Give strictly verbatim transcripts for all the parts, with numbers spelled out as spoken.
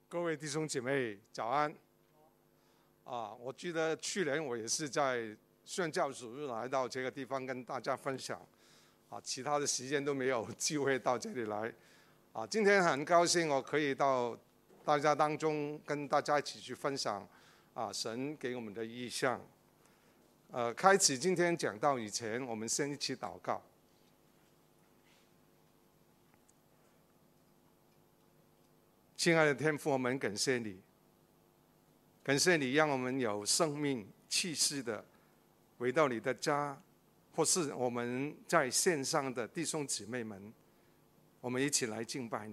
各位弟兄姐妹早安啊！我记得去年我也是在宣教主日来到这个地方跟大家分享啊，其他的时间都没有机会到这里来啊。今天很高兴我可以到大家当中跟大家一起去分享啊神给我们的意象。呃，开始今天讲道以前，我们先一起祷告。亲爱的天父，我们感谢你，感谢你让我们有生命气息的回到你的家，或是我们在线上的弟兄姊妹们，我们一起来敬拜你。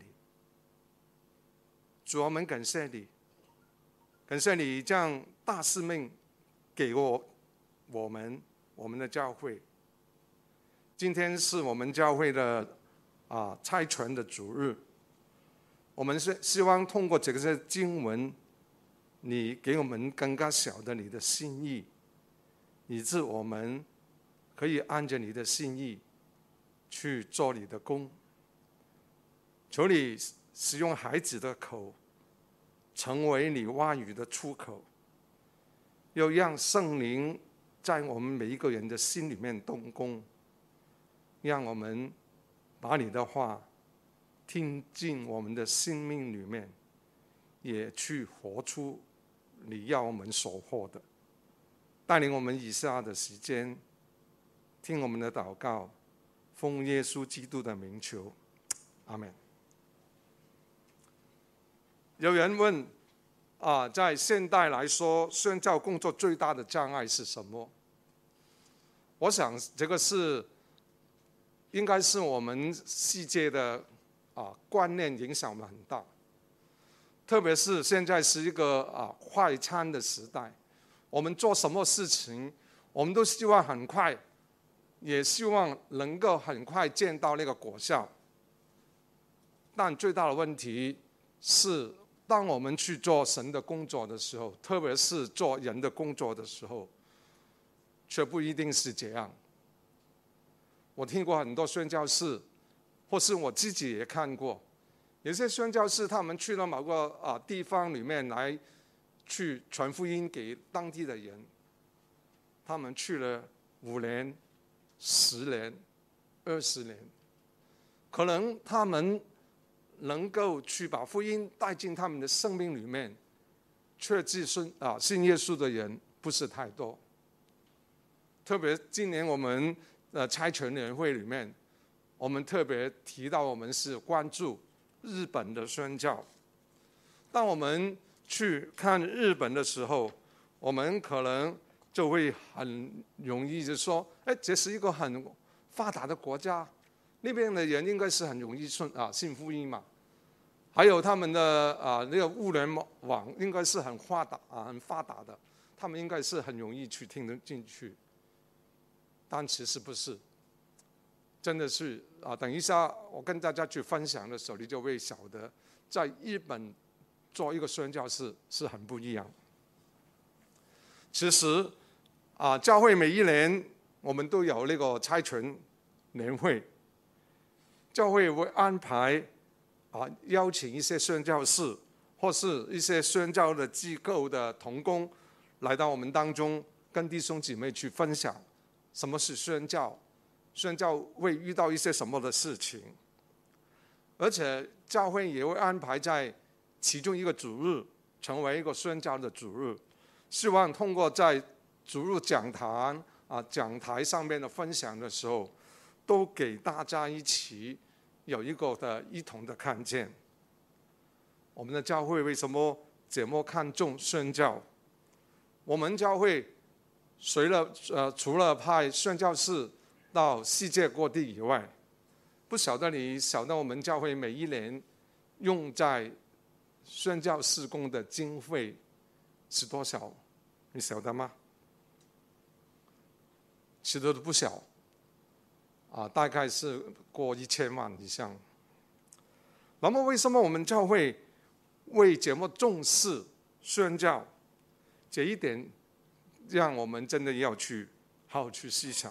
主，我们感谢你，感谢你将大使命给我我们我们的教会。今天是我们教会的啊差传的主日。我们是希望通过这个经文，你给我们更加晓得你的心意，以致我们可以按着你的心意去做你的工。求你使用孩子的口，成为你话语的出口，又让圣灵在我们每一个人的心里面动工，让我们把你的话听进我们的生命里面，也去活出你要我们所获的。带领我们以下的时间，听我们的祷告，奉耶稣基督的名求，阿们。有人问啊，在现代来说，宣教工作最大的障碍是什么？我想这个是应该是我们世界的啊，观念影响我们很大，特别是现在是一个啊快餐的时代，我们做什么事情，我们都希望很快，也希望能够很快见到那个果效。但最大的问题是，当我们去做神的工作的时候，特别是做人的工作的时候，却不一定是这样。我听过很多宣教士，或是我自己也看过，有些宣教士他们去了某个啊地方里面来去传福音给当地的人，他们去了五年、十年、二十年，可能他们能够去把福音带进他们的生命里面，却自信啊信耶稣的人不是太多。特别今年我们的差传联会里面，我们特别提到，我们是关注日本的宣教。当我们去看日本的时候，我们可能就会很容易就说：“哎，这是一个很发达的国家，那边的人应该是很容易信啊信福音嘛。还有他们的啊那个物联网应该是很发达啊很发达的，他们应该是很容易去听得进去。”但其实不是。真的是啊！等一下，我跟大家去分享的时候，你就会晓得，在日本做一个宣教士是很不一样。其实啊，教会每一年我们都有那个差传年会，教会会安排啊邀请一些宣教士或是一些宣教的机构的同工来到我们当中，跟弟兄姊妹去分享什么是宣教。宣教会遇到一些什么的事情，而且教会也会安排在其中一个主日成为一个宣教的主日，希望通过在主日讲坛啊讲台上面的分享的时候，都给大家一起有一个的一同的看见。我们的教会为什么这么看重宣教？我们教会除了呃除了派宣教士到世界各地以外，不晓得你晓得我们教会每一年用在宣教事工的经费是多少？你晓得吗？其实都不小啊，大概是过一千万以上。那么为什么我们教会为这么重视宣教？这一点让我们真的要去好好去思想。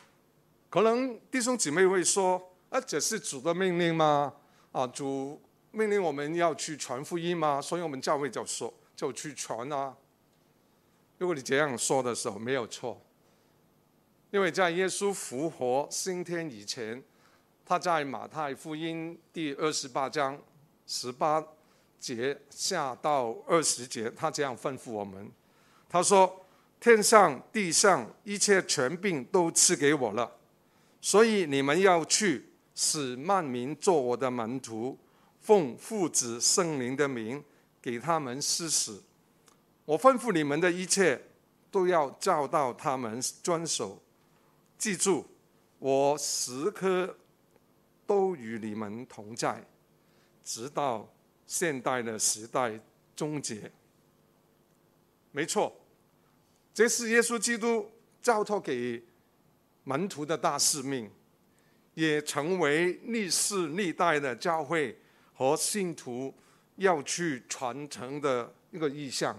可能弟兄姊妹会说：“啊，这是主的命令吗？啊，主命令我们要去传福音吗？所以我们教会就说就去传啊。如果你这样说的时候没有错，因为在耶稣复活升天以前，他在马太福音第二十八章十八节下到二十节，他这样吩咐我们，他说：天上地上一切权柄都赐给我了，所以你们要去，使万民做我的门徒，奉父子圣灵的名给他们施洗。我吩咐你们的一切都要教导他们遵守。记住，我时刻都与你们同在，直到现代的时代终结。没错，这是耶稣基督交托给门徒的大使命，也成为历世历代的教会和信徒要去传承的一个意向。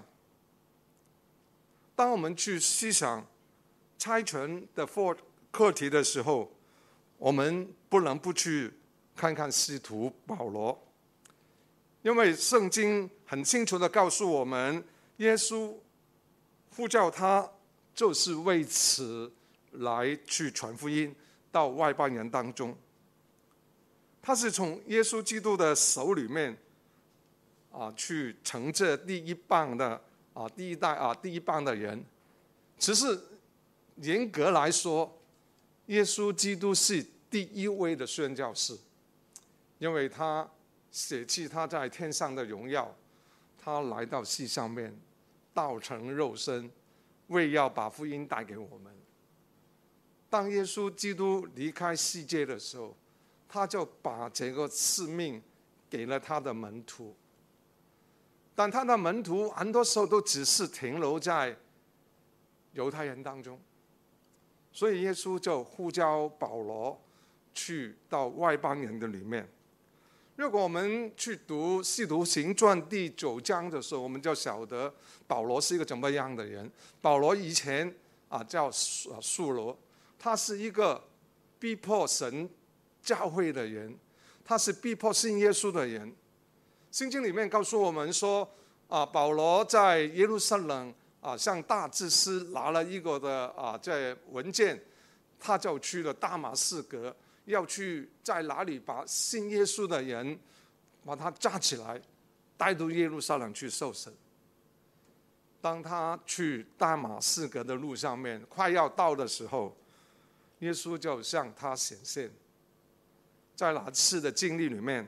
当我们去思想差遣的课题的时候，我们不能不去看看使徒保罗，因为圣经很清楚地告诉我们，耶稣呼叫他就是为此来去传福音到外邦人当中。他是从耶稣基督的手里面啊去承这第一棒的啊第一代啊第一棒的人。只是严格来说，耶稣基督是第一位的宣教士，因为他舍弃他在天上的荣耀，他来到世上面，道成肉身，为要把福音带给我们。当耶稣基督离开世界的时候，他就把这个使命给了他的门徒，但他的门徒很多时候都只是停留在犹太人当中，所以耶稣就呼召保罗去到外邦人的里面。如果我们去读《使徒行传》第九章的时候，我们就晓得保罗是一个怎么样的人。保罗以前啊叫扫罗，他是一个逼迫神教会的人，他是逼迫信耶稣的人。圣经里面告诉我们说，啊，保罗在耶路撒冷啊，向大祭司拿了一个的啊这文件，他就去了大马士革，要去在哪里把信耶稣的人把他抓起来，带到耶路撒冷去受审。当他去大马士革的路上面快要到的时候，耶稣就向他显现。在那次的经历里面，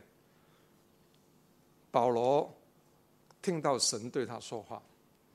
保罗听到神对他说话。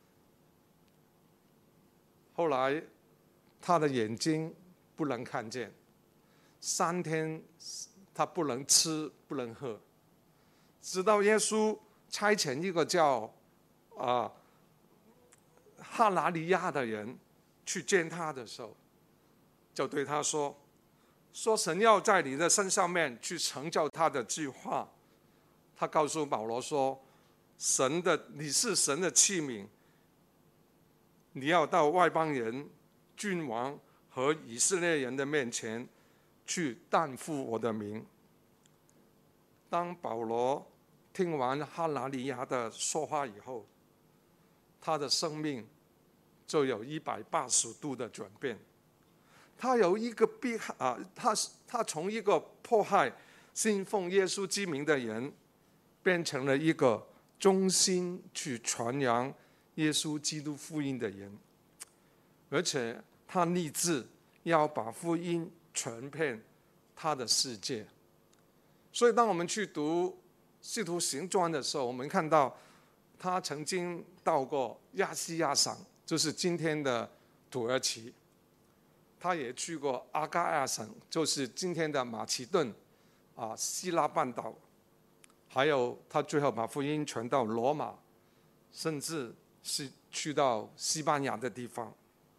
后来他的眼睛不能看见，三天他不能吃不能喝，直到耶稣差遣一个叫啊哈拿利亚的人去见他的时候，就对他说说神要在你的身上面去成就他的计划。他告诉保罗说，神的你是神的器皿，你要到外邦人、君王和以色列人的面前去担负我的名。当保罗听完哈拿利亚的说话以后，他的生命就有一百八十度的转变。他有一个逼啊，他他从一个迫害信奉耶稣之名的人，变成了一个忠心去传扬耶稣基督福音的人，而且他立志要把福音传遍他的世界。所以当我们去读《使徒行传》的时候，我们看到他曾经到过亚细亚省，就是今天的土耳其。他也去过阿加亚省，就是今天的马其顿啊希腊半岛，还有他最后把福音传到罗马，甚至是去到西班牙的地方。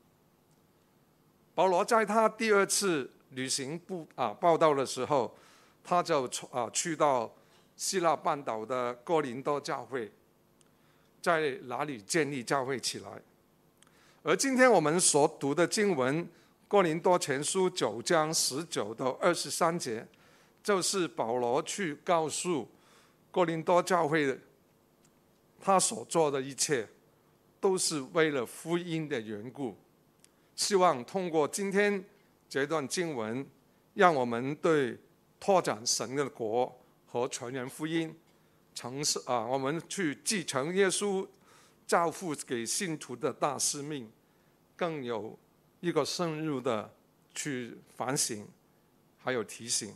保罗在他第二次旅行布啊报道的时候，他就啊去到希腊半岛的哥林多教会，在哪里建立教会起来。而今天我们所读的经文，哥林多前书九章十九到二十三节，就是保罗去告诉哥林多教会他所做的一切都是为了福音的缘故，希望通过今天这段经文，让我们对拓展神的国和传扬福音，承啊，我们去继承耶稣交付给信徒的大使命，更有一个深入的去反省，还有提醒。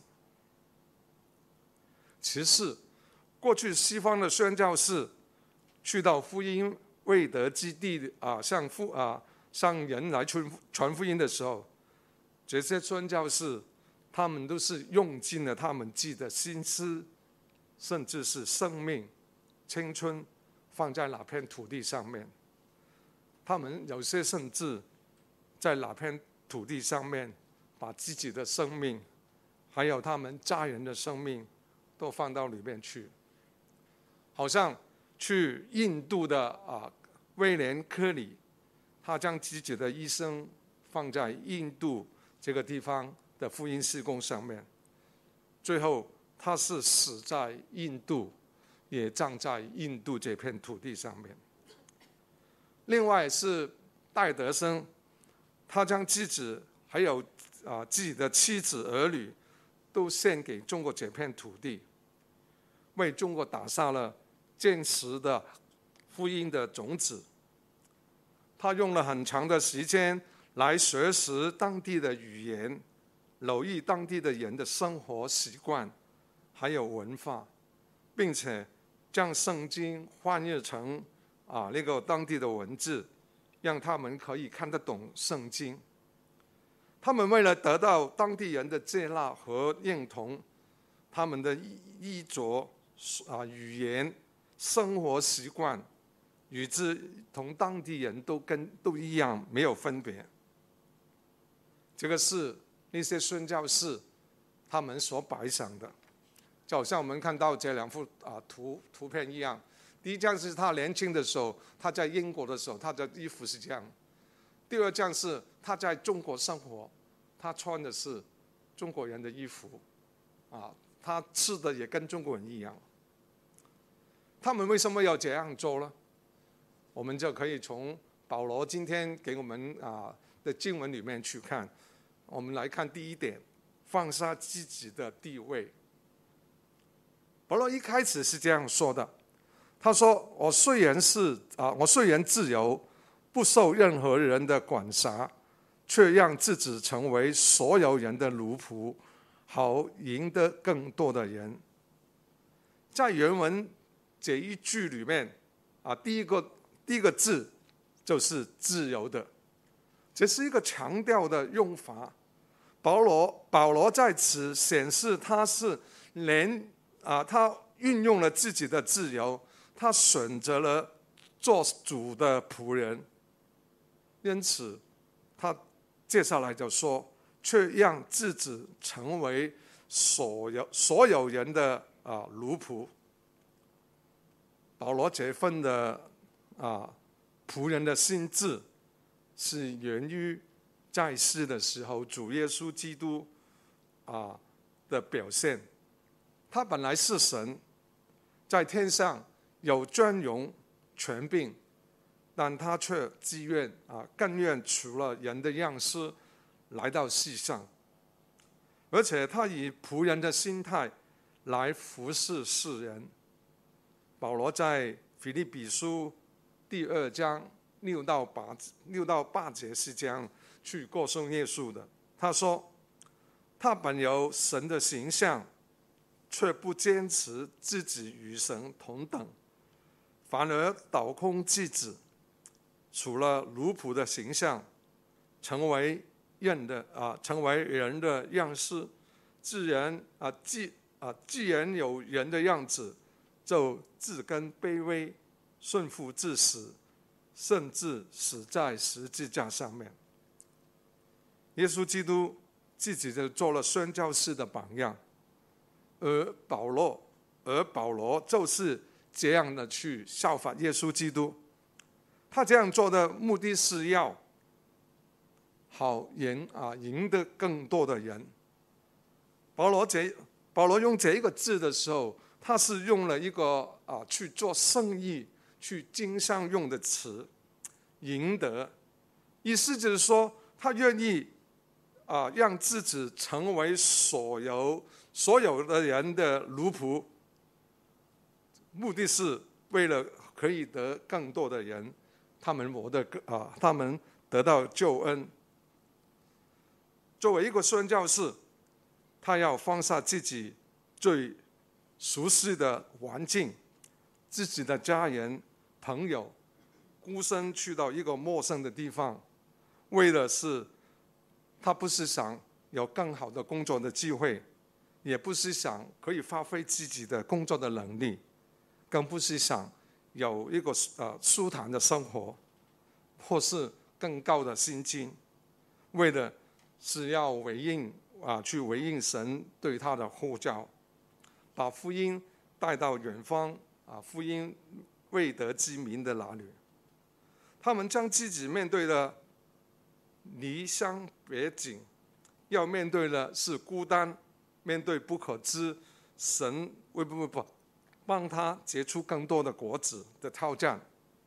其次，过去西方的宣教士去到福音未得之地啊，向福啊向人来传传福音的时候，这些宣教士他们都是用尽了他们自己的心思，甚至是生命、青春，放在那片土地上面。他们有些甚至在那片土地上面，把自己的生命，还有他们家人的生命，都放到里面去。好像去印度的啊威廉科里，他将自己的一生放在印度这个地方的福音事工上面，最后他是死在印度，也葬在印度这片土地上面。另外是戴德生，他将自己还有啊自己的妻子儿女都献给中国这片土地，为中国打下了坚实的福音的种子。他用了很长的时间来学习当地的语言，留意当地的人的生活习惯还有文化，并且将圣经翻译成啊那个当地的文字，让他们可以看得懂圣经。他们为了得到当地人的接纳和认同，他们的衣着啊语言生活习惯与之同当地人都跟都一样，没有分别。这个是那些宣教士他们所摆上的，就好像我们看到这两幅啊图图片一样。第一张是他年轻的时候，他在英国的时候，他的衣服是这样；第二张是他在中国生活，他穿的是中国人的衣服，啊，他吃的也跟中国人一样。他们为什么要这样做呢？我们就可以从保罗今天给我们啊的经文里面去看。我们来看第一点，放下自己的地位。保罗一开始是这样说的，他说：“我虽然是啊，我虽然自由，不受任何人的管辖，却让自己成为所有人的奴仆，好赢得更多的人。”在原文这一句里面啊，第一个第一个字就是自由的，这是一个强调的用法。保罗保罗在此显示他是连啊，他运用了自己的自由，他选择了做主的仆人。因此，他接下来就说，却让自己成为所有所有人的啊奴仆。保罗这份的啊仆人的心志，是源于在世的时候主耶稣基督啊的表现。他本来是神，在天上有尊荣权柄，但他却自愿啊更愿除了人的样式来到世上，而且他以仆人的心态来服侍世人。保罗在腓立比书第二章六到八六到八节是这样去歌颂耶稣的。他说：“他本有神的形象，却不坚持自己与神同等，反而倒空自己，除了奴仆的形象，成为人的啊，成为人的样式。自然啊，既啊，既然有人的样子，就自甘卑微，顺服至死，甚至死在十字架上面。”耶稣基督自己就做了宣教士的榜样，而保罗，而保罗就是这样的去效法耶稣基督。他这样做的目的是要好赢啊，赢得更多的人。保罗这保罗用这一个字的时候， 他是用了一个啊去做生意、去经商用的词，赢得，意思就是说他愿意啊让自己成为所有所有的人的奴仆，目的是为了可以得更多的人，他们我的啊他们得到救恩。作为一个宣教士，他要放下自己最熟悉的环境，自己的家人、朋友，孤身去到一个陌生的地方，为的是他不是想有更好的工作的机会，也不是想可以发挥自己的工作的能力，更不是想有一个呃舒坦的生活，或是更高的薪金，为的是要回应啊，去回应神对他的呼召，把福音带到远方啊，福音未得之民的那里。他们将自己面对的离乡别井，要面对的是孤单，面对不可知，神会不会帮帮他结出更多的果子的挑战。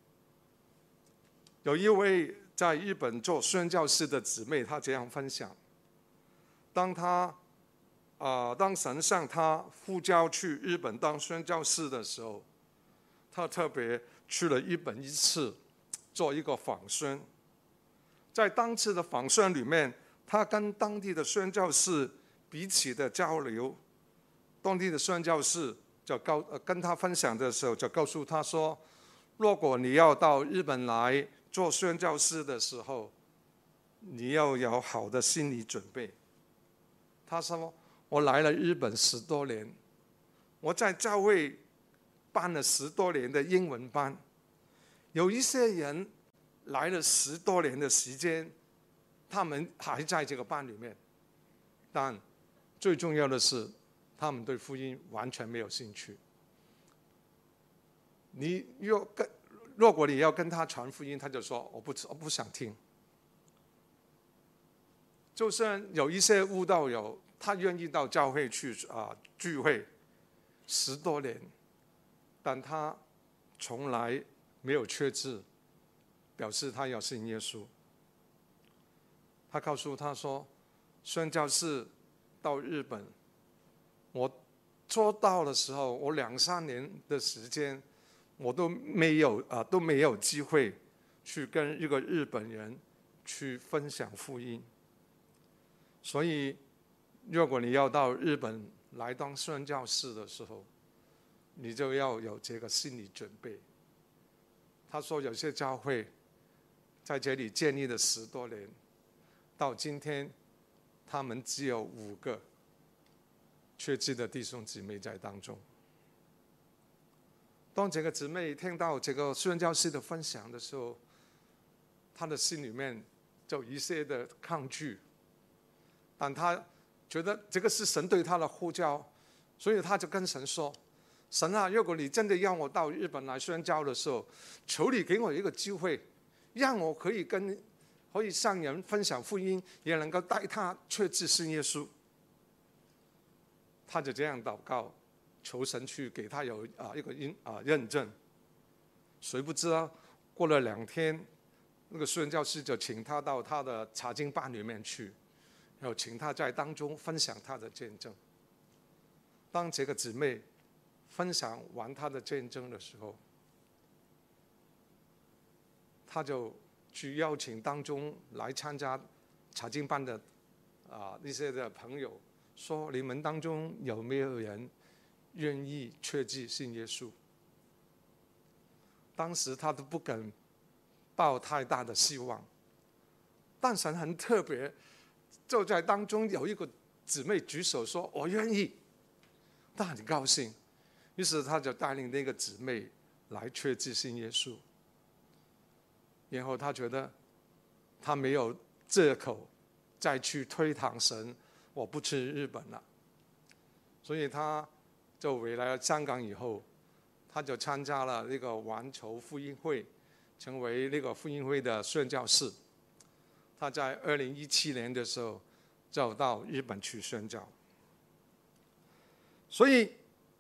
有一位在日本做宣教士的姊妹，她这样分享：当她啊、呃，当神向她呼召去日本当宣教士的时候，她特别去了日本一次，做一个访宣。在当次的访宣里面，她跟当地的宣教士彼此的交流，当地的宣教士就告跟她分享的时候，就告诉她说：如果你要到日本来做宣教士的时候，你要有好的心理准备。他说：我来了日本十多年，我在教会办了十多年的英文班，有一些人来了十多年的时间，他们还在这个班里面，但最重要的是，他们对福音完全没有兴趣。你若跟如果你要跟他传福音，他就说我不我不想听。就算有一些悟道友，他愿意到教会去啊聚会十多年，但他从来没有确志，表示他要信耶稣。他告诉他说，宣教士到日本，我做到的时候，我两三年的时间，我都没有啊都没有机会去跟一个日本人去分享福音。所以，如果你要到日本来当宣教士的时候，你就要有这个心理准备。他说，有些教会在这里建立了十多年，到今天，他们只有五个确知的弟兄姊妹在当中。当这个姊妹听到这个宣教士的分享的时候，她的心里面就有一些的抗拒。但他觉得这个是神对他的呼召，所以他就跟神说：神啊，如果你真的让我到日本来宣教的时候，求你给我一个机会，让我可以跟可以向人分享福音，也能够带他确知信耶稣。他就这样祷告，求神去给他有啊一个啊认证。谁不知道过了两天，那个宣教士就请他到他的查经班里面去。然后请他在当中分享他的见证。当这个姊妹分享完她的见证的时候，他就去邀请当中来参加查经班的啊一些的朋友，说你们当中有没有人愿意确志信耶稣？当时他都不敢抱太大的希望，但神很特别。就在当中有一个姊妹举手说：“我愿意。”他很高兴，于是他就带领那个姊妹来确志信耶稣。然后他觉得他没有借口再去推搪神，我不去日本了。所以他就回来了香港以后，他就参加了那个环球福音会，成为那个福音会的宣教士。他在二零一七年的时候就到日本去宣教。所以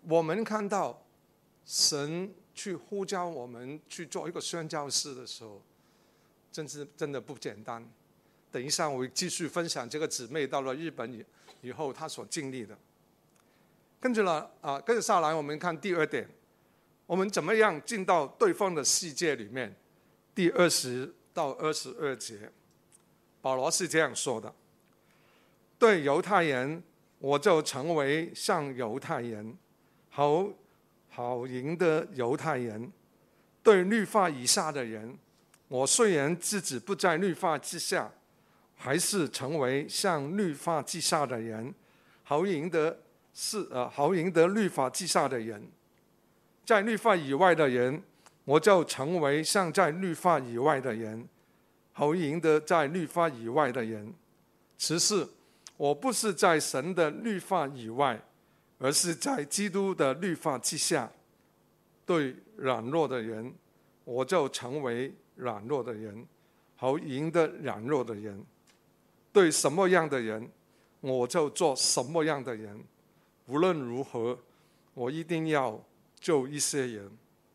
我们看到神去呼召我们去做一个宣教士的时候，真是真的不简单。等一下我会继续分享这个姊妹到了日本以以后她所经历的。跟着了啊，跟着下来我们看第二点，我们怎么样进到对方的世界里面？第二十到二十二节，保罗是这样说的：对犹太人，我就成为像犹太人，好好赢得犹太人；对律法以下的人，我虽然自己不在律法之下，还是成为像律法之下的人，好赢得是呃好赢得律法之下的人。在律法以外的人，我就成为像在律法以外的人，好赢得在律法以外的人。其实我不是在神的律法以外，而是在基督的律法之下。对软弱的人，我就成为软弱的人，好赢得软弱的人。对什么样的人，我就做什么样的人。无论如何，我一定要救一些人。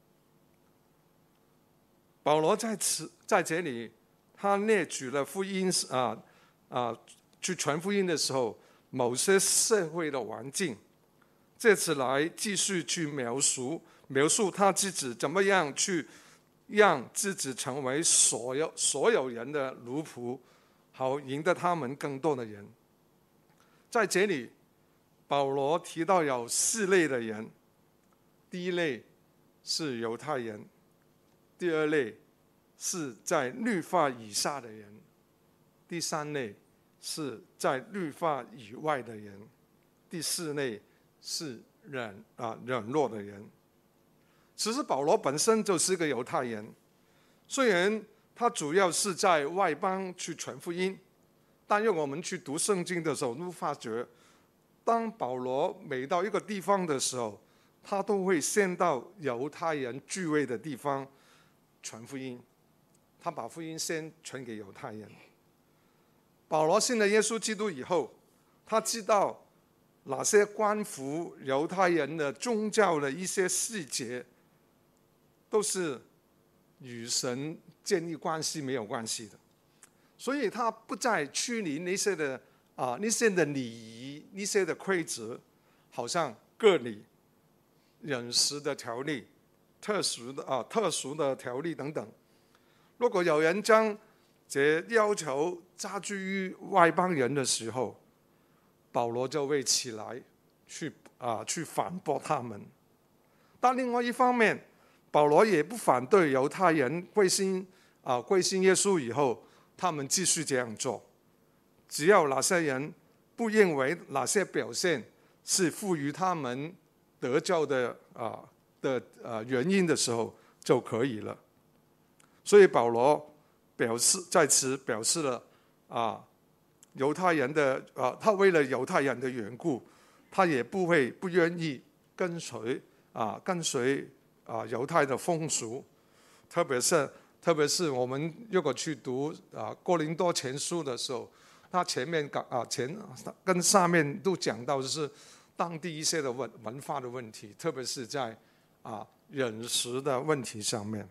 保罗在此在这里，他列举了福音啊啊，去传福音的时候，某些社会的环境，借此来继续去描述描述他自己怎么样去让自己成为所有所有人的奴仆，好赢得他们更多的人。在这里，保罗提到有四类的人，第一类是犹太人，第二类是在律法以下的人，第三类是在律法以外的人，第四类是软啊软弱的人。其实保罗本身就是一个犹太人，虽然他主要是在外邦去传福音，但若我们去读圣经的时候，都发觉当保罗每到一个地方的时候，他都会先到犹太人聚会的地方传福音，他把福音先传给犹太人。保罗信了耶稣基督以后，他知道哪些关乎犹太人的宗教的一些细节，都是与神建立关系没有关系的，所以他不再拘泥那些的啊那些的礼仪、那些的规则，好像割礼、饮食的条例、特殊的啊特殊的条例等等。如果有人将这要求加诸于外邦人的时候，保罗就会起来去啊去反驳他们。但另外一方面，保罗也不反对犹太人归信啊归信耶稣以后，他们继续这样做。只要那些人不认为哪些表现是赋予他们得救的啊的啊原因的时候就可以了。所以保罗表示在此表示了啊犹太人的啊他为了犹太人的缘故，他也不会不愿意跟随啊跟随啊犹太的风俗，特别是特别是我们如果去读啊哥林多前书的时候，他前面啊前跟下面都讲到就是当地一些的文文化的问题，特别是在啊饮食的问题上面。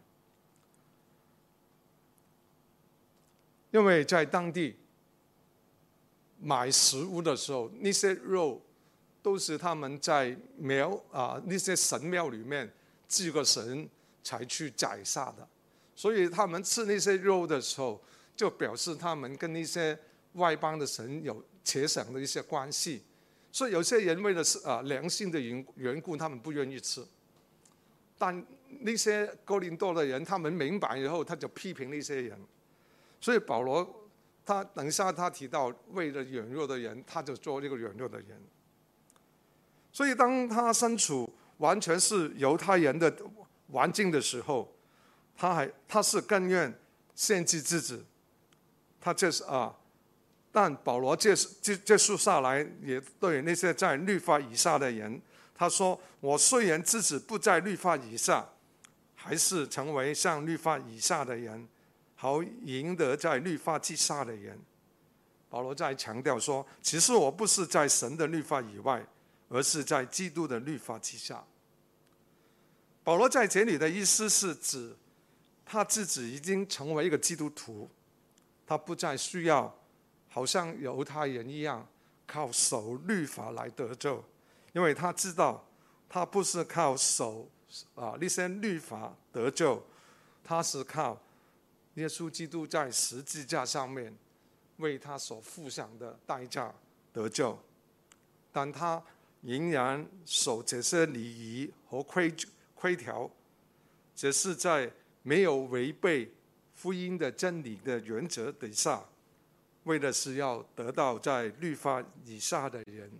因为在当地买食物的时候，那些肉都是他们在庙啊那些神庙里面祭个神才去宰杀的，所以他们吃那些肉的时候，就表示他们跟那些外邦的神有扯上的一些关系。所以有些人为了啊良心的缘故，他们不愿意吃。但那些哥林多的人，他们明白以后，他就批评那些人。所以保罗他等一下他提到，为了软弱的人，他就做这个软弱的人。所以当他身处完全是犹太人的环境的时候，他还他是更愿献祭自己。他这是啊，但保罗这这这述下来，也对那些在律法以下的人，他说：“我虽然自己不在律法以下，还是成为像律法以下的人。”好赢得在律法之下的人。保罗在强调说，其实我不是在神的律法以外， 而是在基督的律法之下。保罗在这里的意思是指他自己已经成为一个基督徒，他不再需要好像犹太人一样靠守律法来得救，因为他知道他不是靠守啊那些律法得救，他是靠耶稣基督在十字架上面为他所付上的代价得救。但他仍然守这些礼仪和规规条，只是在没有违背福音的真理的原则底下，为的是要得到在律法以下的人。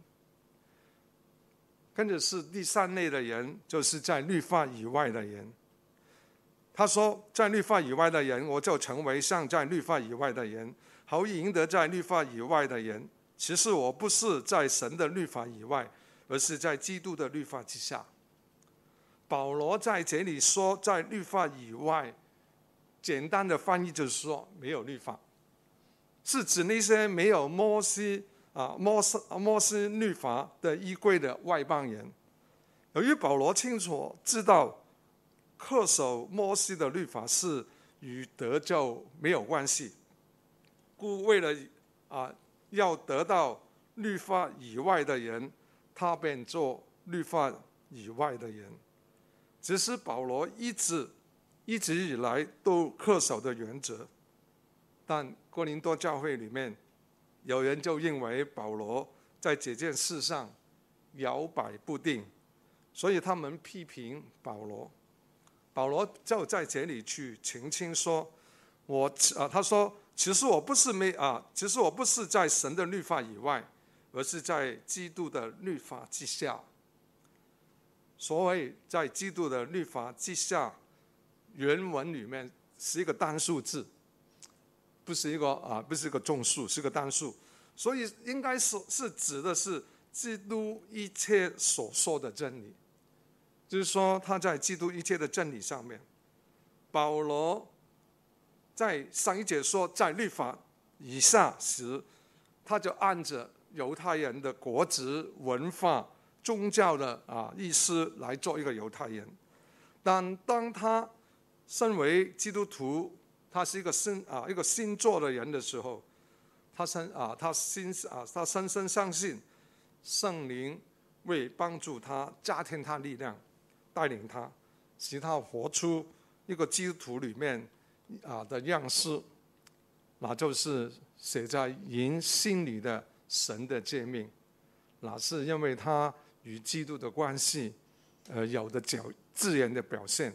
跟着是第三类的人，就是在律法以外的人。他说，在律法以外的人，我就成为像在律法以外的人，好赢得在律法以外的人。其实我不是在神的律法以外，而是在基督的律法之下。保罗在这里说在律法以外，简单的翻译就是说没有律法，是指那些没有摩西啊摩西摩西律法的依归的外邦人。由于保罗清楚知道恪守摩西的律法是与得救没有关系，故为了啊要得到律法以外的人，他便做律法以外的人。只是保罗一直一直以来都恪守的原则，但哥林多教会里面有人就认为保罗在这件事上摇摆不定，所以他们批评保罗。保罗就在这里去澄清说，我啊，他说，其实我不是没啊，其实我不是在神的律法以外，而是在基督的律法之下。所谓在基督的律法之下，原文里面是一个单数字，不是一个啊，不是一个众数，是个单数，所以应该是是指的是基督一切所说的真理，就是说他在基督一切的真理上面。保罗在上一节说在律法以下时，他就按着犹太人的国职、文化、宗教的啊意思来做一个犹太人。但当他身为基督徒，他是一个新啊一个新做的人的时候，他深啊他心啊他深深相信圣灵会帮助他，加添他力量，带领他，使他活出一个基督徒里面啊的样式，那就是写在人心里的神的诫命，那是因为他与基督的关系，呃有的自然的表现。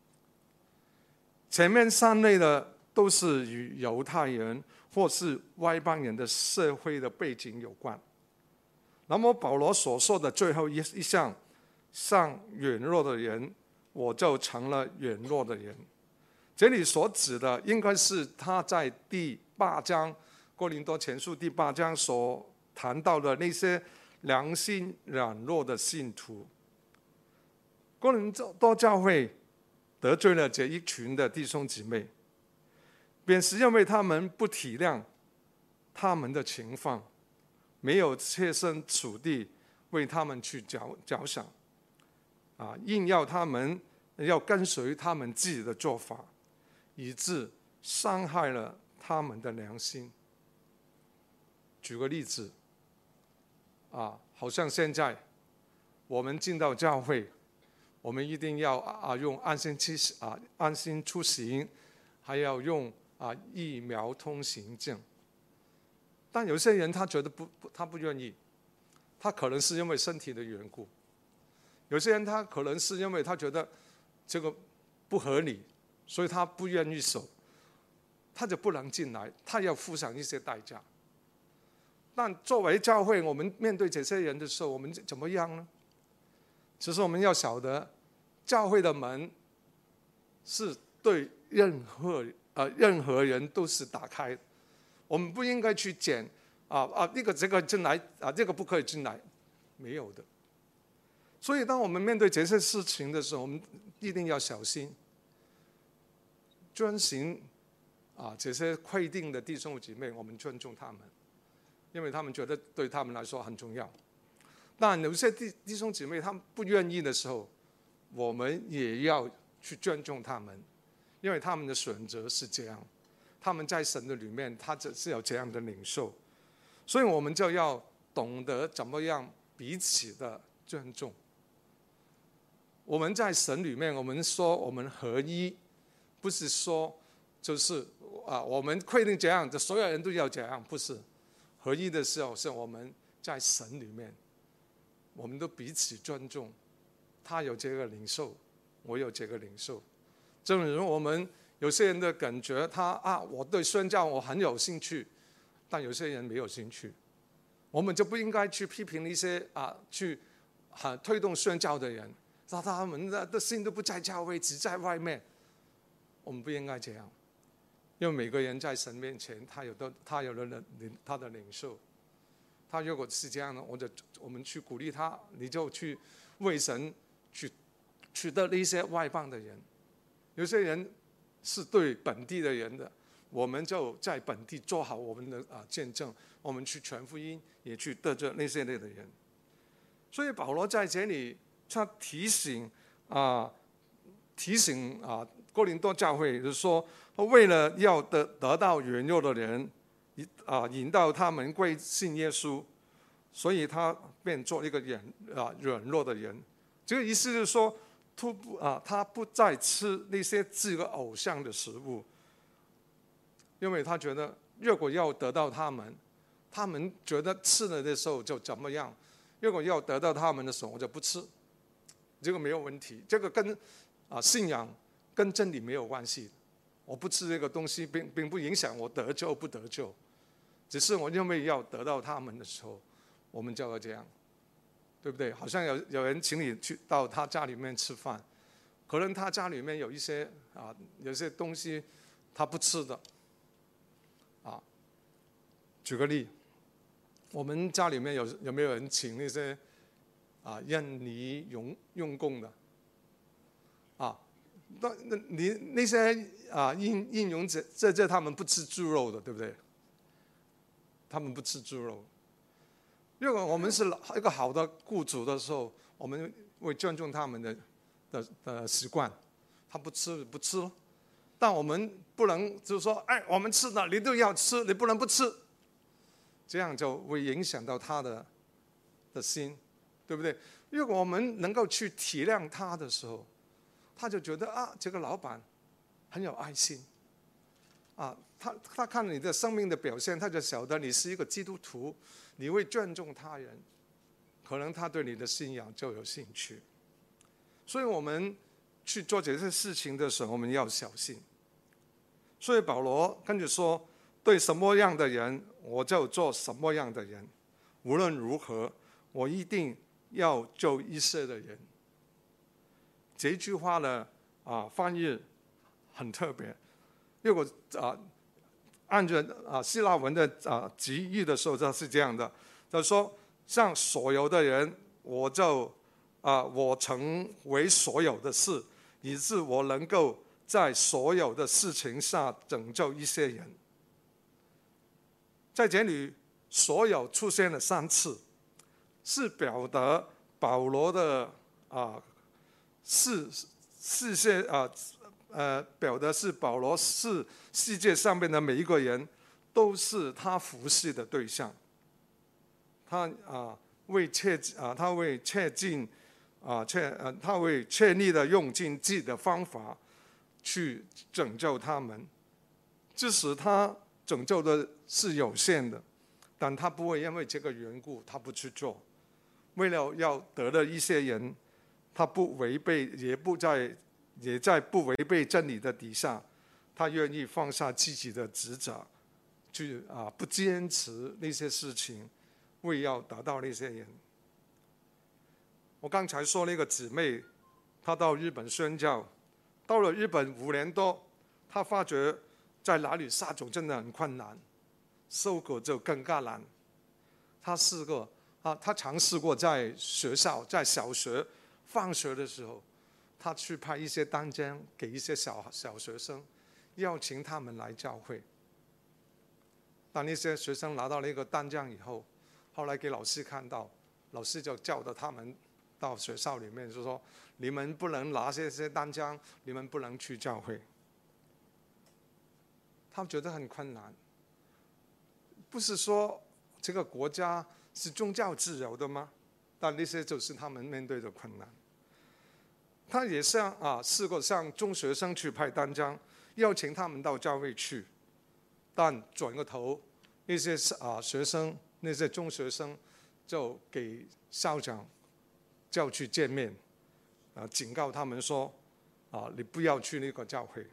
前面三类的都是与犹太人或是外邦人的社会的背景有关。那么保罗所说的最后一一项，像软弱的人，我就成了软弱的人。这里所指的应该是他在第八章哥林多前书第八章所谈到的那些良心软弱的信徒。哥林多教会得罪了这一群的弟兄姊妹，便是因为他们不体谅他们的情况，没有切身处地为他们去着着想，啊，硬要他们要跟随他们自己的做法，以致伤害了他们的良心。举个例子，啊，好像现在我们进到教会，我们一定要啊用安心出啊安心出行，还要用啊疫苗通行证。但有些人他觉得不，他不愿意，他可能是因为身体的缘故；有些人他可能是因为他觉得这个不合理，所以他不愿意守，他就不能进来，他要付上一些代价。但作为教会，我们面对这些人的时候，我们怎么样呢？其实我们要晓得，教会的门是对任何呃任何人都是打开的，我们不应该去捡啊啊那个这个进来啊这个不可以进来，没有的。所以当我们面对这些事情的时候，我们一定要小心，遵行啊这些规定的弟兄姊妹，我们尊重他们，因为他们觉得对他们来说很重要。 当然有些弟弟兄姊妹他们不愿意的时候，我们也要去尊重他们，因为他们的选择是这样，他们在神的里面，他只是有这样的领受，所以我们就要懂得怎么样彼此的尊重。我们在神里面，我们说我们合一，不是说就是啊，我们规定这样，所有人都要这样，不是。合一的时候，是我们在神里面，我们都彼此尊重，他有这个领受，我有这个领受。正如我们有些人的感觉，他啊，我对宣教我很有兴趣，但有些人没有兴趣，我们就不应该去批评一些啊，去啊推动宣教的人，说他们的的心都不在教会，只在外面。我们不应该这样，因为每个人在神面前，他有的他有的他的领受。他如果是这样的，我就我们去鼓励他，你就去为神去取得那些外邦的人。有些人是对本地的人的，我们就在本地做好我们的啊见证，我们去传福音，也去得着那些类的人。所以保罗在这里，他提醒啊，提醒啊哥林多教会，就是说，为了要得得到软弱的人，啊引导他们归信耶稣，所以他便做一个软啊软弱的人。这个意思就是说，他不啊他不再吃那些这个偶像的食物，因为他觉得如果要得到他们，他们觉得吃了的时候就怎么样。如果要得到他们的时候，我就不吃，这个没有问题。这个跟啊信仰跟真理没有关系。我不吃这个东西，并并不影响我得救不得救，只是我因为要得到他们的时候，我们就要这样，对不对？好像有有人请你去到他家里面吃饭，可能他家里面有一些啊有些东西他不吃的，啊，举个例。我们家里面有有没有人请那些啊印尼佣佣工的？啊，那那你那些啊印印佣者这这他们不吃猪肉的，对不对？他们不吃猪肉。如果我们是一个好的雇主的时候，我们会尊重他们的的的习惯。他不吃不吃了，但我们不能就是说，哎，我们吃的你都要吃，你不能不吃。这样就会影响到他的的心，对不对？如果我们能够去体谅他的时候，他就觉得啊，这个老板很有爱心，啊，他他看你的生命的表现，他就晓得你是一个基督徒，你会尊重他人，可能他对你的信仰就有兴趣。所以我们去做这些事情的时候，我们要小心。所以保罗跟着说，对什么样的人，我就做什么样的人。无论如何，我一定要救一切的人。这句话呢，啊，翻译很特别。如果啊，按照啊希腊文的啊直译的时候，就是这样的，就是说，像所有的人，我就啊，我成为所有的事，以致我能够在所有的事情上拯救一些人。在这里，所有出现了三次，是表达保罗的啊，是世界啊，呃，表达是保罗是世界上面的每一个人都是他服侍的对象。他啊，为切啊，他为切尽啊，切呃，他为确立的用尽自己的方法去拯救他们，即使他拯救的是有限的，但他不会因为这个缘故他不去做。为了要得了一些人，他不违背，也不在也在不违背真理的底下，他愿意放下自己的职责，去啊不坚持那些事情，为要得到那些人。我刚才说那个姊妹，她到日本宣教，到了日本五年多，她发觉在哪里撒种真的很困难，收割就更加难。她试过啊，她尝试过在学校，在小学放学的时候，她去派一些单张给一些小小学生，邀请他们来教会。当那些学生拿到那个单张以后，后来给老师看到， 老师就叫到他们到学校里面，就说你们不能拿这些单张，你们不能去教会。他们觉得很困难。不是说这个国家是宗教自由的吗？但那些就是他们面对的困难。他也像啊试过向中学生去派单张，邀请他们到教会去，但转个头，那些啊学生，那些中学生就给校长叫去见面，啊警告他们说，啊你不要去那个教会。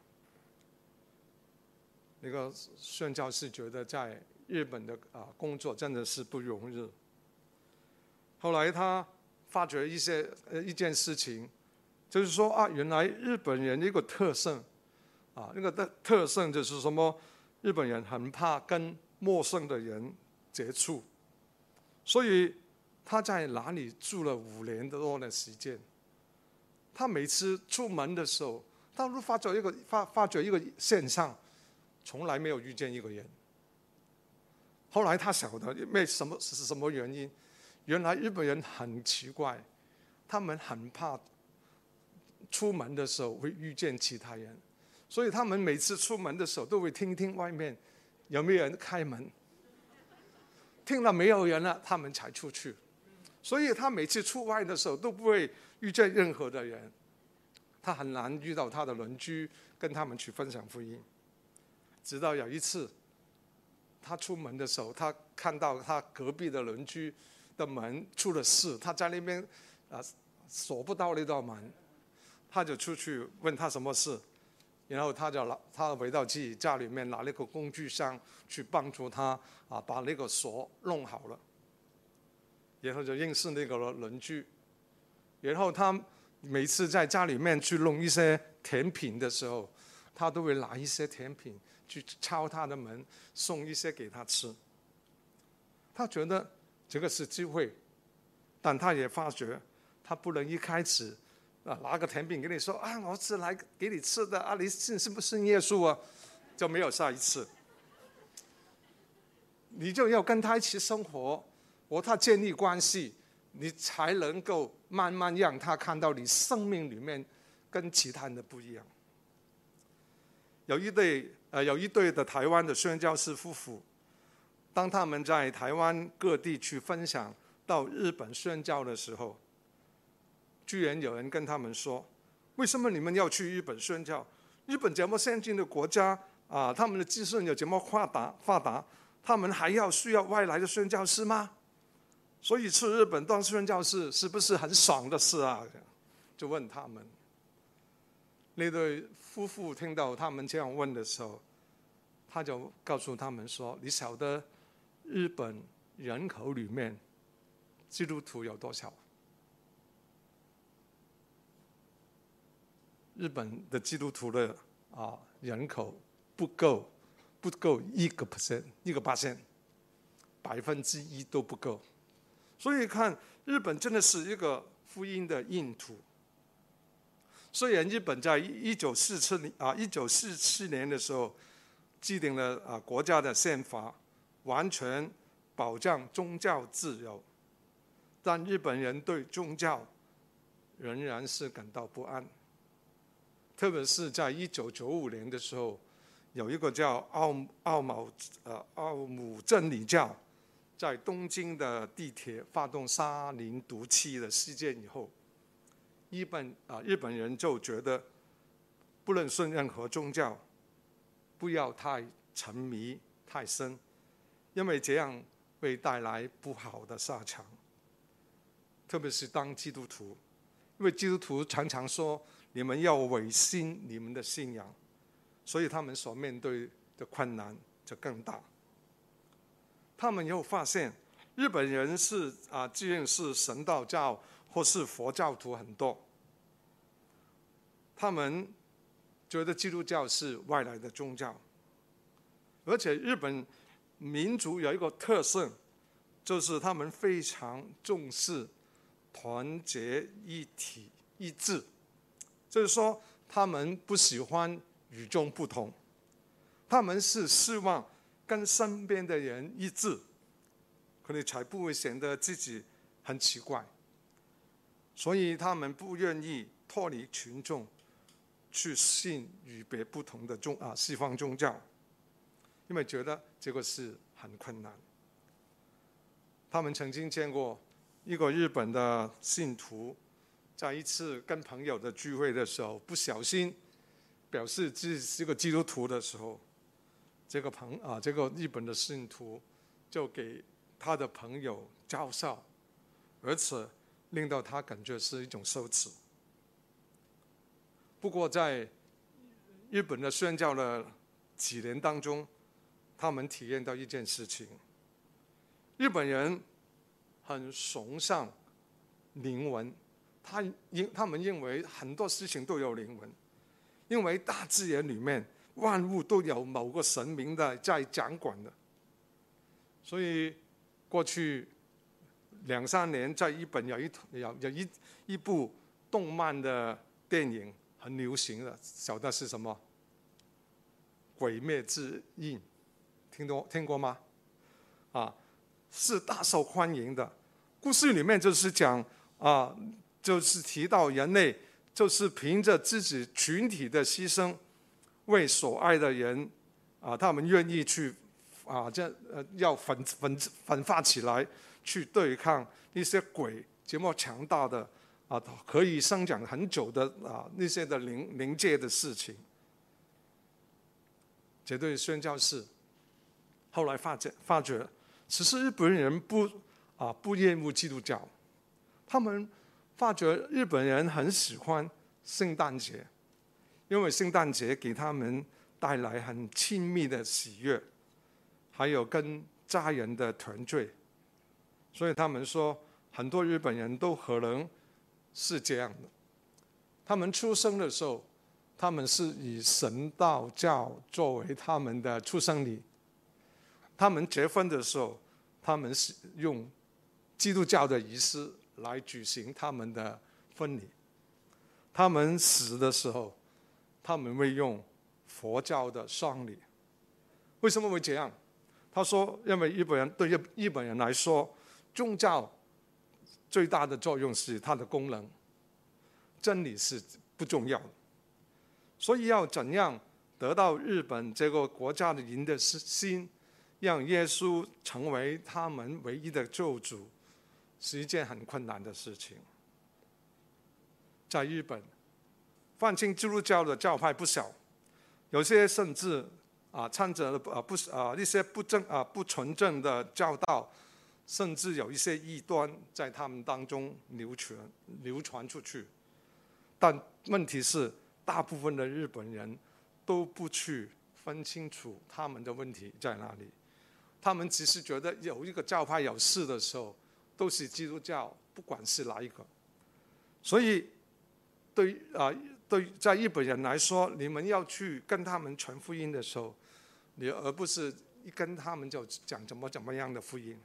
那个宣教士觉得在日本的啊工作真的是不容易。后来他发觉一些呃一件事情，就是说啊，原来日本人一个特性啊，那个的特性就是什么？日本人很怕跟陌生的人接触，所以他在哪里住了五年多的时间。他每次出门的时候，他都发觉一个发发觉一个现象。从来没有遇见一个人。后来他晓得为什么是什么原因？原来日本人很奇怪，他们很怕出门的时候会遇见其他人，所以他们每次出门的时候都会听听外面有没有人开门，听了没有人了，他们才出去。所以他每次出外的时候都不会遇见任何的人，他很难遇到他的邻居，跟他们去分享福音。直到有一次，他出门的时候，他看到他隔壁的邻居的门出了事，他在那边啊锁不到那道门，他就出去问他什么事，然后他就他回到自己家里面拿那个工具箱去帮助他啊把那个锁弄好了，然后就认识那个邻居，然后他每次在家里面去弄一些甜品的时候，他都会拿一些甜品去敲他的门，送一些给他吃。他觉得这个是机会，但他也发觉他不能一开始啊拿个甜品给你说啊，我是来给你吃的啊，你信是不信耶稣啊？就没有下一次。你就要跟他一起生活，和他建立关系，你才能够慢慢让他看到你生命里面跟其他人的不一样。有一对呃有一对的台湾的宣教士夫妇，当他们在台湾各地去分享到日本宣教的时候，居然有人跟他们说：“为什么你们要去日本宣教？日本这么先进的国家啊，他们的技术有这么发达发达，他们还要需要外来的宣教士吗？所以去日本当宣教士是不是很爽的事啊？”就问他们。那对夫妇听到他们这样问的时候，他就告诉他们说：“你晓得日本人口里面基督徒有多少？日本的基督徒的啊人口不够，不够一个 percent， 一个 percent， 百分之一都不够。所以看日本真的是一个福音的印土。虽然日本在一九四七年啊一九四七年的时候制定了啊国家的宪法，完全保障宗教自由，但日本人对宗教仍然是感到不安。特别是在一九九五年的时候，有一个叫奥奥姆呃奥姆真理教在东京的地铁发动沙林毒气的事件以后，日本啊日本人就觉得，不论信任何宗教，不要太沉迷太深，因为这样会带来不好的下场。特别是当基督徒，因为基督徒常常说你们要违心你们的信仰，所以他们所面对的困难就更大。他们又发现日本人是啊自认是神道教或是佛教徒很多，他们觉得基督教是外来的宗教，而且日本民族有一个特色，就是他们非常重视团结一体一致，就是说他们不喜欢与众不同，他们是希望跟身边的人一致，可能才不会显得自己很奇怪，所以他们不愿意脱离群众，去信与别不同的宗啊西方宗教，因为觉得这个是很困难。他们曾经见过一个日本的信徒，在一次跟朋友的聚会的时候，不小心表示自己是个基督徒的时候，这个朋啊这个日本的信徒就给他的朋友嘲笑，而且令到他感觉是一种羞耻。不过在日本的宣教的几年当中，他们体验到一件事情：日本人很崇尚灵魂，他因他们认为很多事情都有灵魂，因为大自然里面万物都有某个神明的在掌管的。所以过去两三年，在日本有一有有一一部动漫的电影很流行的，晓得是什么？《鬼灭之刃》，听过听过吗？啊，是大受欢迎的。故事里面就是讲啊，就是提到人类就是凭着自己群体的牺牲，为所爱的人啊，他们愿意去啊，这呃要奋奋奋发起来，去对抗一些鬼这么强大的啊，可以生长很久的啊那些的灵灵界的事情。这对宣教士后来发觉发觉，其实日本人不啊不厌恶基督教，他们发觉日本人很喜欢圣诞节，因为圣诞节给他们带来很亲密的喜悦，还有跟家人的团聚，所以他们说很多日本人都可能是这样的。他们出生的时候，他们是以神道教作为他们的出生礼；他们结婚的时候，他们是用基督教的仪式来举行他们的婚礼；他们死的时候，他们会用佛教的丧礼。为什么会这样？他说，因为日本人对日本人来说，宗教最大的作用是它的功能，真理是不重要的。所以要怎样得到日本这个国家的人的心，让耶稣成为他们唯一的救主，是一件很困难的事情。在日本，泛信基督教的教派不小，有些甚至啊掺着啊不啊一些不正啊不纯正的教导，甚至有一些异端在他们当中流传流传出去。但问题是，大部分的日本人都不去分清楚他们的问题在哪里，他们只是觉得有一个教派有事的时候，都是基督教，不管是哪一个。所以对啊，对在日本人来说，你们要去跟他们传福音的时候，你而不是一跟他们就讲怎么怎么样的福音。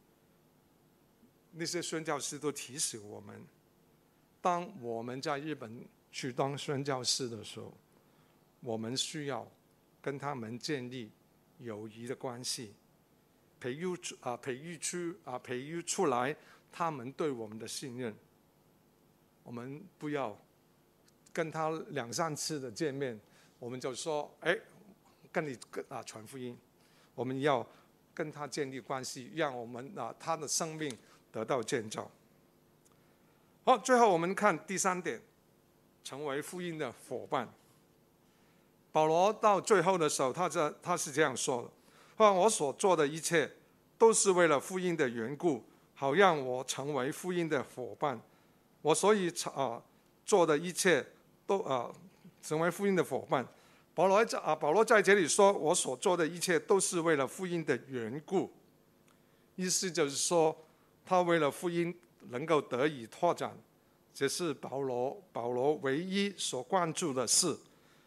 那些宣教师都提醒我们，当我们在日本去当宣教士的时候，我们需要跟他们建立友谊的关系，培育啊培育出啊培育出来他们对我们的信任。我们不要跟他两三次的见面，我们就说，哎，跟你啊传福音。我们要跟他建立关系，让我们啊他的生命得到建造。好，最后我们看第三点，成为福音的伙伴。保罗到最后的时候，他这他是这样说的：说我所做的一切，都是为了福音的缘故，好让我成为福音的伙伴。我所以啊做的一切都啊成为福音的伙伴。保罗在啊保罗在这里说，我所做的一切都是为了福音的缘故，意思就是说，他为了福音能够得以拓展，这是保罗保罗唯一所关注的事。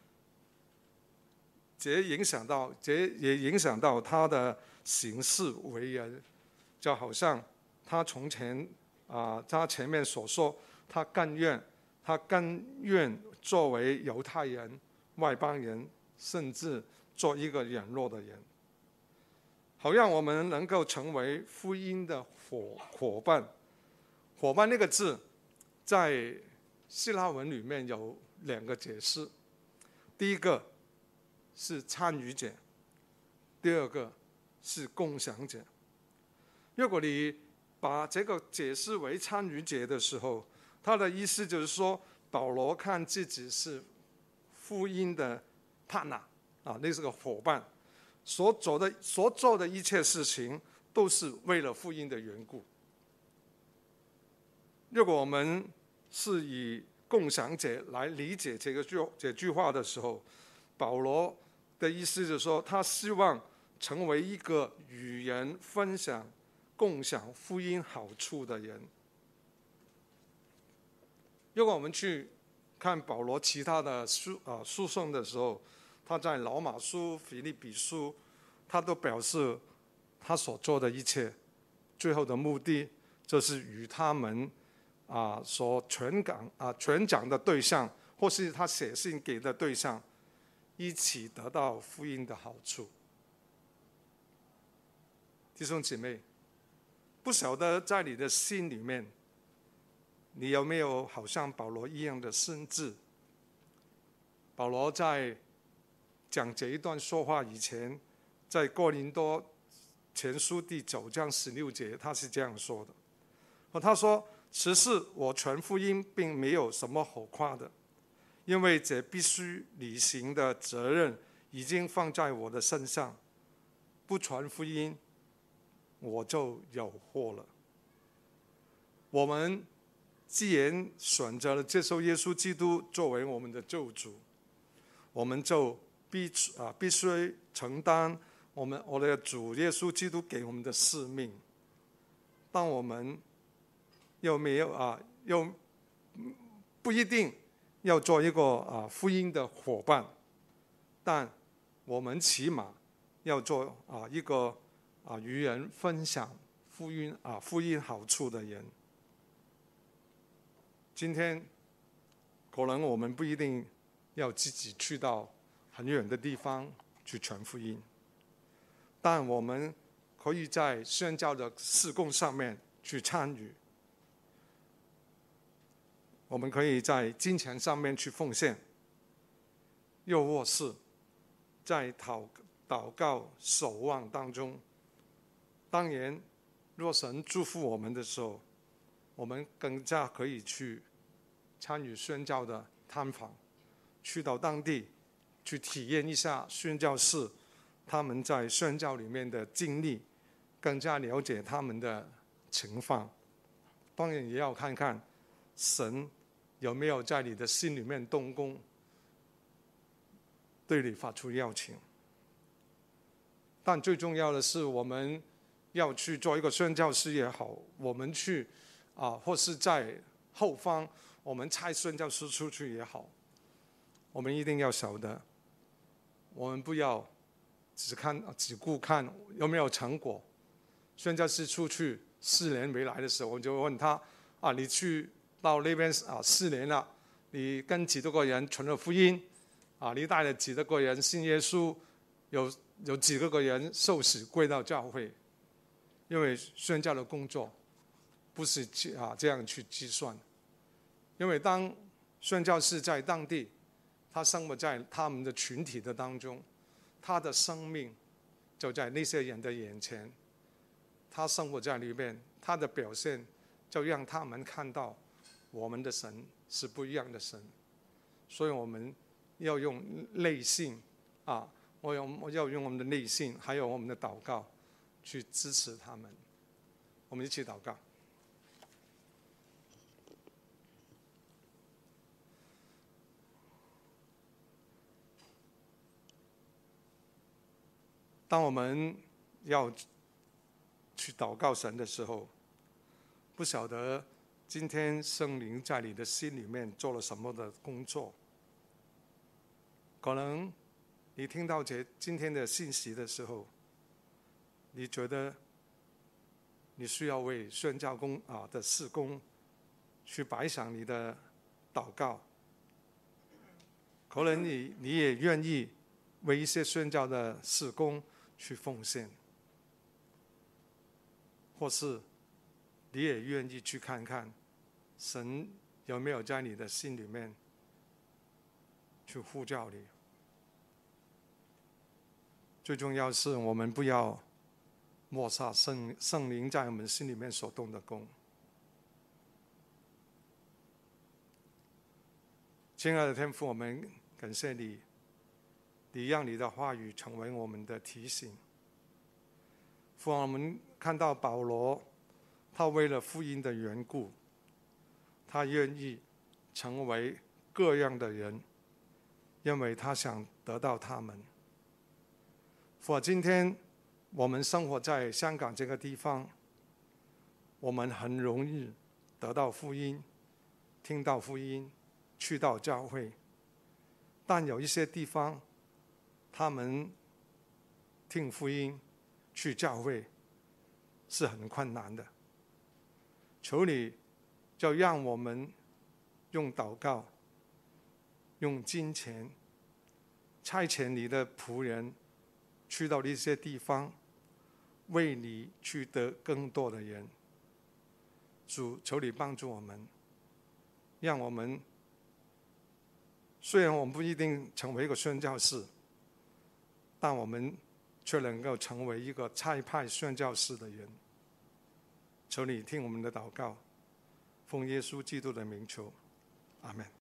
这影响到，这也影响到他的行事为人，就好像他从前啊，他前面所说，他甘愿，他甘愿作为犹太人、外邦人，甚至做一个软弱的人，好让我们能够成为福音的伙伙伴。 伙伴那个字，在希腊文里面有两个解释，第一个是参与者，第二个是共享者。如果你把这个解释为参与者的时候，他的意思就是说，保罗看自己是福音的 partner 啊，那是个伙伴，所做的所做的一切事情都是为了福音的缘故。如果我们是以共享者来理解这个句这句话的时候，保罗的意思就是说，他希望成为一个与人分享、共享福音好处的人。如果我们去看保罗其他的书啊书信的时候，他在罗马书、腓立比书，他都表示他所做的一切，最后的目的就是与他们啊所传讲啊传讲的对象，或是他写信给的对象，一起得到福音的好处。弟兄姐妹，不晓得在你的心里面，你有没有好像保罗一样的心志？保罗在讲这一段说话以前，在哥林多前书第九章十六节，他是这样说的：他说，此事我传福音并没有什么好夸的，因为这必须履行的责任已经放在我的身上，不传福音我就有祸了。我们既然选择了接受耶稣基督作为我们的救主，我们就必啊必须承担我们我的主耶稣基督给我们的使命。当我们又没有啊又不一定要做一个啊福音的伙伴，但我们起码要做啊一个啊与人分享福音啊福音好处的人。今天可能我们不一定要自己去到很远的地方去传福音，但我们可以在宣教的事工上面去参与。我们可以在金钱上面去奉献，又或是在祷祷告守望当中。当然，若神祝福我们的时候，我们更加可以去参与宣教的探访，去到当地去体验一下宣教士他们在宣教里面的经历，更加了解他们的情况。当然也要看看神有没有在你的心里面动工，对你发出邀请。但最重要的是，我们要去做一个宣教士也好，我们去啊，或是在后方我们差宣教士出去也好，我们一定要晓得，我们不要只看只顾看有没有成果。宣教士出去四年没来的时候，我就问他啊，你去到那边啊四年了，你跟几多个人传了福音啊？你带了几多个人信耶稣？有有几个个人受洗归到教会？因为宣教的工作不是啊这样去计算，因为当宣教士在当地，他生活在他们的群体的当中，他的生命就在那些人的眼前，他生活在里面，他的表现就让他们看到我们的神是不一样的神。所以我们要用内心啊，我用我要用我们的内心，还有我们的祷告去支持他们。我们一起祷告。当我们要去祷告神的时候，不晓得今天圣灵在你的心里面做了什么的工作。可能你听到这今天的信息的时候，你觉得你需要为宣教工啊的事工去摆上你的祷告，可能你你也愿意为一些宣教的事工去奉献，或是你也愿意去看看神有没有在你的心里面去呼叫你。最重要是我们不要抹杀圣圣灵在我们心里面所动的工。亲爱的天父，我们感谢你，你让你的话语成为我们的提醒。父啊，我们看到保罗，他为了福音的缘故，他愿意成为各样的人，因为他想得到他们。父啊，今天我们生活在香港这个地方，我们很容易得到福音，听到福音，去到教会。但有一些地方，他们听福音去教会是很困难的。求你就让我们用祷告，用金钱差遣你的仆人去到一些地方，为你去得更多的人。主，求你帮助我们，让我们虽然我们不一定成为一个宣教士，但我们却能够成为一个差派宣教士的人。求你听我们的祷告，奉耶稣基督的名求，阿们。